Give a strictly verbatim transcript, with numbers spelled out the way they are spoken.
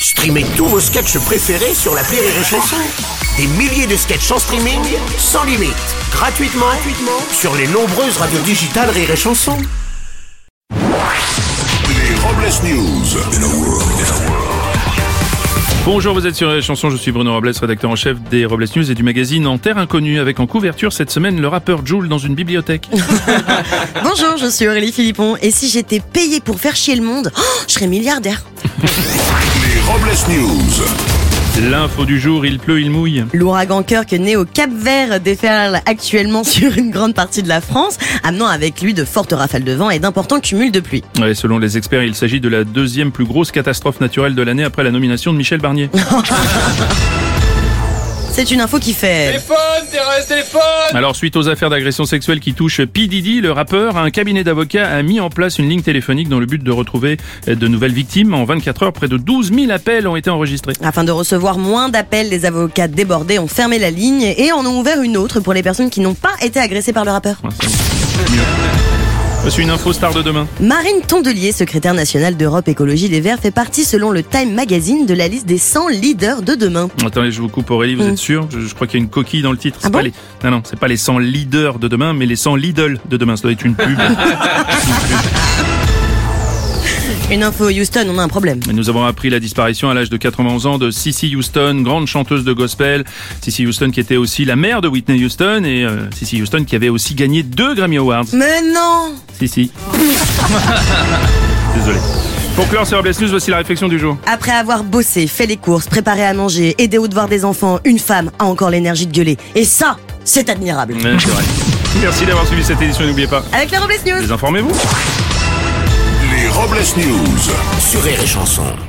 Streamez tous vos sketchs préférés sur l'appli Rire et Chanson. Des milliers de sketchs en streaming, sans limite, gratuitement, gratuitement sur les nombreuses radios digitales Rire et Chanson. Les Robles News. Bonjour, vous êtes sur les chansons, je suis Bruno Robles, rédacteur en chef des Robles News et du magazine En Terre Inconnue, avec en couverture cette semaine le rappeur Jul dans une bibliothèque. Bonjour, je suis Aurélie Philippon, et si j'étais payée pour faire chier le monde, oh, je serais milliardaire. Les Robles News. L'info du jour, il pleut, il mouille. L'ouragan Kirk, né au Cap-Vert, déferle actuellement sur une grande partie de la France, amenant avec lui de fortes rafales de vent et d'importants cumuls de pluie. Ouais, selon les experts, il s'agit de la deuxième plus grosse catastrophe naturelle de l'année après la nomination de Michel Barnier. C'est une info qui fait... Téléphone, Thérèse, téléphone! Alors, suite aux affaires d'agression sexuelle qui touchent P. Diddy, le rappeur, un cabinet d'avocats a mis en place une ligne téléphonique dans le but de retrouver de nouvelles victimes. En vingt-quatre heures, près de douze mille appels ont été enregistrés. Afin de recevoir moins d'appels, les avocats débordés ont fermé la ligne et en ont ouvert une autre pour les personnes qui n'ont pas été agressées par le rappeur. Ouais, c'est mieux. Voici une info star de demain. Marine Tondelier, secrétaire nationale d'Europe Écologie Les Verts, fait partie, selon le Time Magazine, de la liste des cent leaders de demain. Attendez, je vous coupe Aurélie, vous Mm. êtes sûr? je, je crois qu'il y a une coquille dans le titre. C'est Ah pas bon les... Non, non, c'est pas les cent leaders de demain, mais les cent Lidl de demain. Ça doit être une pub. Une info Houston, on a un problème. Nous avons appris la disparition à l'âge de quatre-vingt-onze ans de Cissy Houston, grande chanteuse de gospel. Cissy Houston qui était aussi la mère de Whitney Houston et euh, Cissy Houston qui avait aussi gagné deux Grammy Awards. Mais non! Si, si. Désolé. Pour clore ces Robles News, voici la réflexion du jour. Après avoir bossé, fait les courses, préparé à manger, aidé aux devoirs des enfants, une femme a encore l'énergie de gueuler. Et ça, c'est admirable. Ouais, c'est vrai. Merci d'avoir suivi cette édition et n'oubliez pas, Avec les Robles News. désinformez-vous. Les Robles News. Sur Rire et Chanson.